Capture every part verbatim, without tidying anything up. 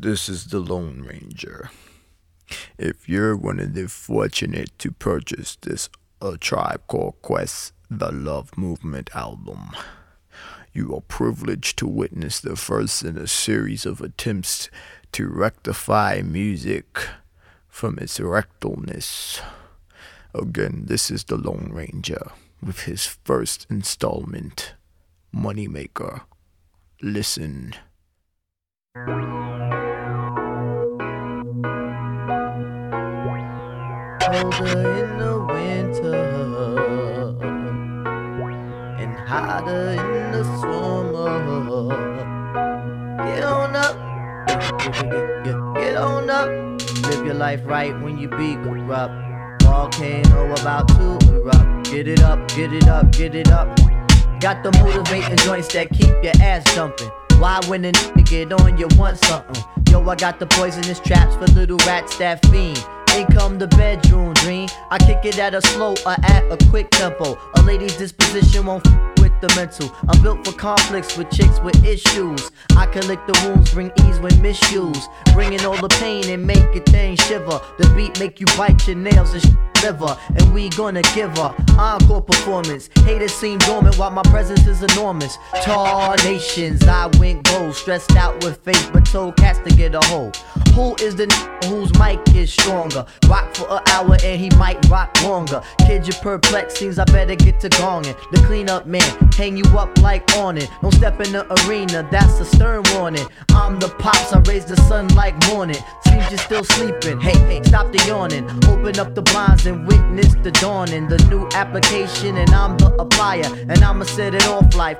This is the Lone Ranger. If you're one of the fortunate to purchase this A Tribe Called Quest, the Love Movement album, you are privileged to witness the first in a series of attempts to rectify music from its rectalness. Again, this is the Lone Ranger with his first installment, Moneymaker. Listen. Colder in the winter and hotter in the summer. Get on up, get on up. Live your life right when you be corrupt. Volcano about to erupt. Get it up, get it up, get it up. Got the motivating joints that keep your ass jumping. Why when a nigga get on you want something? Yo, I got the poisonous traps for little rats that fiend. Ain't come the bedroom dream. I kick it at a slow or at a quick tempo. A lady's disposition won't f with the mental. I'm built for conflicts with chicks with issues. I can lick the wounds, bring ease when misused. Bringing all the pain and make your thing shiver. The beat make you bite your nails and sh liver. And we gonna give her encore performance. Haters seem dormant while my presence is enormous. Tar nations, I went gold. Stressed out with faith but told cats to get a hold. Who is the n whose mic is stronger? Rock for an hour and he might rock longer. Kid, you perplexed, seems I better get to gongin'. The cleanup man, hang you up like awning. Don't step in the arena, that's a stern warning. I'm the pops, I raise the sun like morning. Seems you're still sleeping, hey, hey, stop the yawning. Open up the blinds and witness the dawning. The new application and I'm the applier. And I'ma set it off like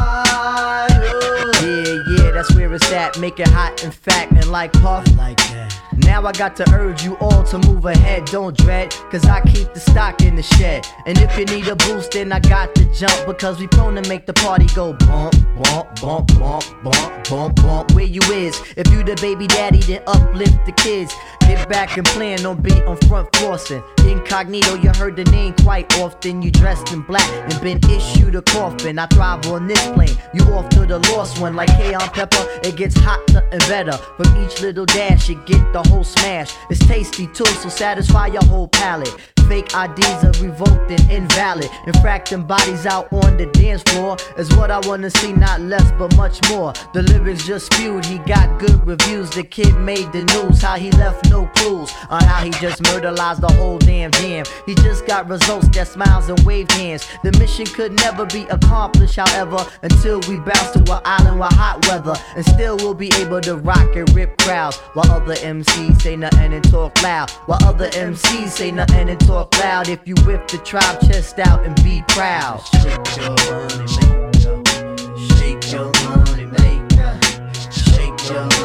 fire. Yeah, yeah, that's where it's at. Make it hot and fat and like puff like that. Now I got to urge you all to move ahead, don't dread, cause I keep the stock in the shed. And if you need a boost, then I got to jump, because we prone to make the party go bump, bump, bump, bump, bump, bump, bump. Where you is? If you the baby daddy, then uplift the kids. Get back and plan on beat on front flossing. Incognito, you heard the name quite often. You dressed in black and been issued a coffin. I thrive on this plane, you off to the lost one. Like K on Pepper, it gets hotter and better. From each little dash, you get the whole smash. It's tasty too, so satisfy your whole palate. Fake I Ds are revoked and invalid. Infracting bodies out on the dance floor is what I wanna see, not less but much more. The lyrics just spewed, he got good reviews. The kid made the news, how he left no clues on how he just murderized the whole damn jam. He just got results that smiles and waved hands. The mission could never be accomplished, however, until we bounce to an island with hot weather. And still we'll be able to rock and rip crowds, while other M Cs say nothing and talk loud. While other M Cs say nothing and talk loud. If you whip the tribe chest out and be proud. Shake your money maker, shake your money maker, shake your